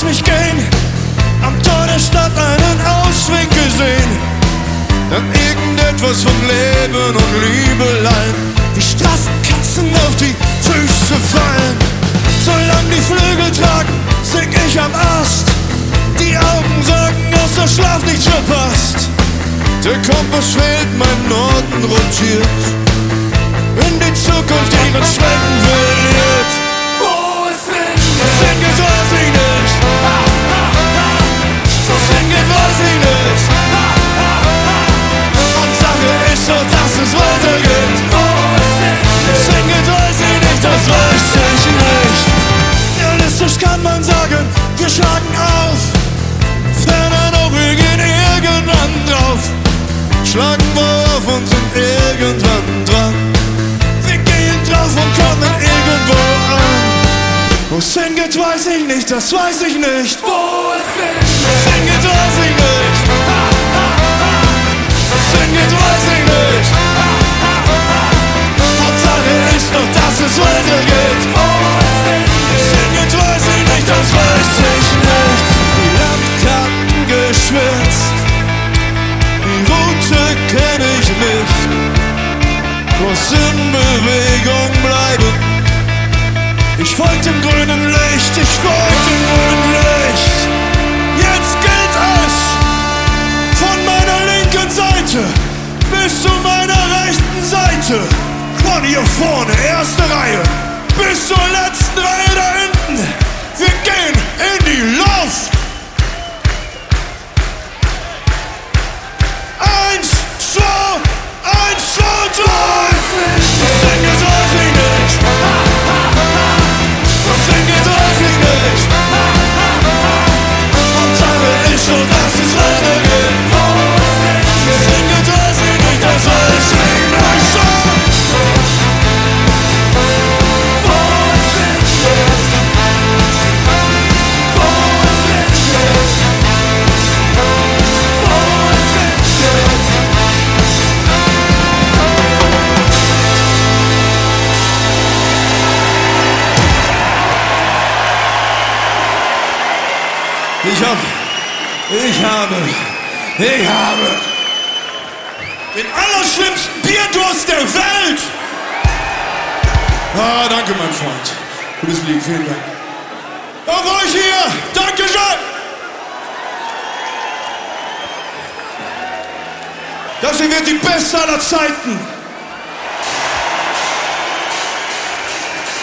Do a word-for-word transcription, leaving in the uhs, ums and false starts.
mich gehen, am Tor der Stadt einen Ausweg gesehen. Dann irgendetwas von Leben und Liebelein. Die Straßenkatzen auf die Füße fallen. Solange die Flügel tragen, sing ich am Ast. Die Augen sagen, dass der Schlaf nichts verpasst. Der Kompass fehlt, mein Norden rotiert. In die Zukunft ihren Schrecken verliert. Wo ist Sinn? Sinn geht, weiß ich nicht. So Sinn geht, weiß ich nicht. Und Sache ist so, dass es weitergeht. Wo ist Sinn? Sinn geht, weiß ich nicht, das weiß ich nicht. Realistisch kann man sagen, wir schlagen auf. Ferner noch, wir gehen irgendwann drauf. Schlagen wir auf und sind irgendwann dran. Wir gehen drauf und kommen irgendwo an. Wo es hingeht, weiß ich nicht, das weiß ich nicht. Wo ist Sinn? Hingeht, weiß ich nicht. Hingeht, weiß ich nicht. Und Sache ist doch, dass es weitergeht. Wo ist Sinn? Hingeht, weiß ich nicht, das weiß ich nicht. Die Landkarten geschwärzt, die Route kenn ich nicht. Muss in Bewegung bleiben. Ich folg dem grünen Licht, ich folg dem grünen Licht. Jetzt gilt es, von meiner linken Seite bis zu meiner rechten Seite. Von hier vorne, erste Reihe, bis zur letzten Reihe da hinten. Wir gehen in die Luft. Eins, zwei, eins, zwei, drei. Sing it, weiß ich nicht. Sing it, weiß ich nicht. Und Sache ist so, dass es weitergeht. Sing it, weiß ich nicht, das weiß ich nicht. Ich hab, ich habe, ich habe den allerschlimmsten Bierdurst der Welt. Ah, danke, mein Freund. Gutes Lied, vielen Dank. Auf euch hier, Dankeschön. Das hier wird die beste aller Zeiten.